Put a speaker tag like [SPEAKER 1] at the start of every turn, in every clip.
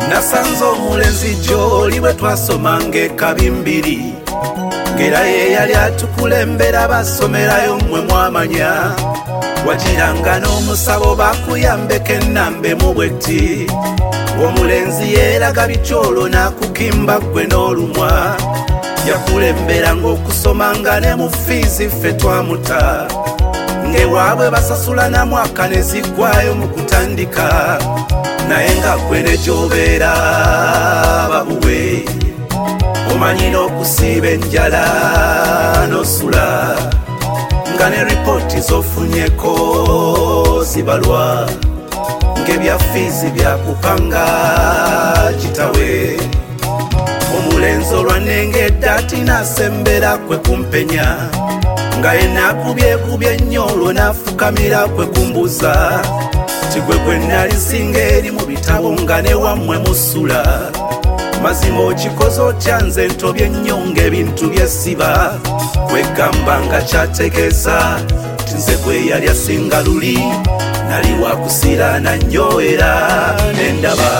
[SPEAKER 1] nasanze omulenzi gy'oli bwe twasomanga ekabimbiri ng'era ye yali atukulembera basomerayo mmwe mwamanya wagiranga n'omusabo bakuyambeko ennambe mu bwetti omulenzi yeeraga bityolo n'akukimba ggwe n'olumwa yakulemberanga okusomanga ne mu fiizi ffe twamuta ng'ewaabwe basasula na mwaka ne ziggwayo mu kutandika naye nga ggwe ne gy'obeera babuwe omanyi n'okusiiba enjala n'osula nga ne ripooti z'ofunyeko zibalwa ng'ebya fiizi byakupanga kitawe omulenzi olwanengedde atinasembera kwe kumpenya nga ye nakubyekubye nnyo olwo n'afukamira kwe kumbuza ti gwe gwe nalisinga eri mu bitabo nga ne wammwe musula mazima okikoze otya nze ntobye nnyo ng'ebintu byesiba kwegamba nga kyategeeza ti nze gwe yali asinga luli nali wakusirana nnyo era nendaba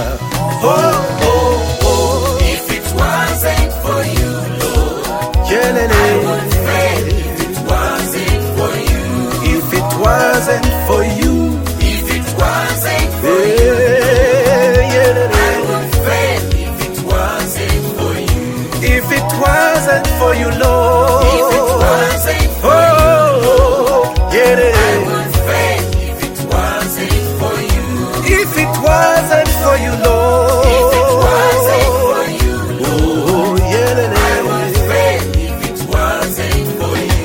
[SPEAKER 2] If it wasn't for you, Lord,
[SPEAKER 1] Yelele.
[SPEAKER 2] I would fail. If it wasn't for you,
[SPEAKER 1] If it wasn't for you,
[SPEAKER 2] if it wasn't for you, I would fail. If it wasn't for you,
[SPEAKER 1] if it wasn't for you, Lord,
[SPEAKER 2] if it wasn't for you, I would fail. If it wasn't for you,
[SPEAKER 1] if it wasn't for you, Lord,
[SPEAKER 2] if it wasn't for you,
[SPEAKER 1] oh,
[SPEAKER 2] I would fail. If it wasn't for you.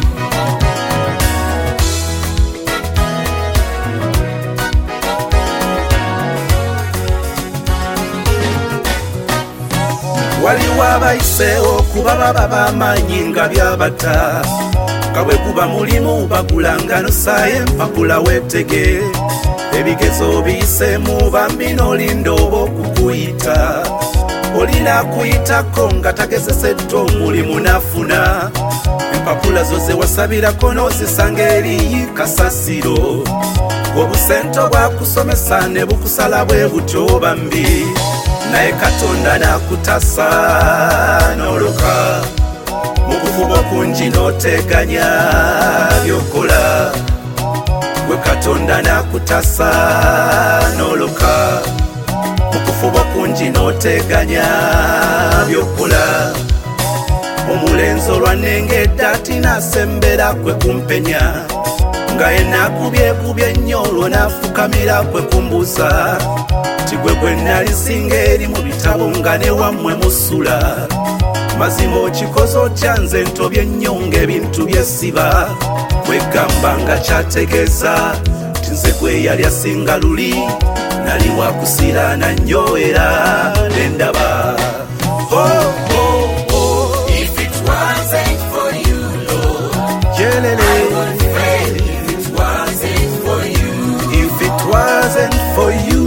[SPEAKER 1] waliwo abayiseewo kuba baba b'amaanyi nga byabata nga bwe guba mulimu bagulanga nosaayo empapula weetege ebigezo biyiseemu bambi n'olinda oba okukuyita olina akuyitako nga tagezesedde omulimu n'afuna empapula zo ze wasabirako n'ozisanga eri kasasiro obusente obwakusomesa ne bukusala bwe butyo bambi naye katonda n'akutasa n'oloka mu kuvuba okungi n'oteganya byokola gwe katonda n'akutasa n'oloka mu kuvuba okungi n'oteganya byokola omulenzi olwanengedde atinasembera kwe kumpenya nga ye nakubyekubye nnyo olwo n'afukamira kwe kumbuza ti gwe gwe nalisinga eri mu bitabo nga ne wammwe musula mazima okikoze otya nze ntobye nnyo ng'ebintu byesiba kwegamba nga kyategeeza ti nze gwe yali asinga luli nali wakusirana nnyo era nendaba
[SPEAKER 2] If it wasn't for you, Lord,
[SPEAKER 1] Yelele.
[SPEAKER 2] I would fail. If it wasn't for you,
[SPEAKER 1] If it wasn't for you,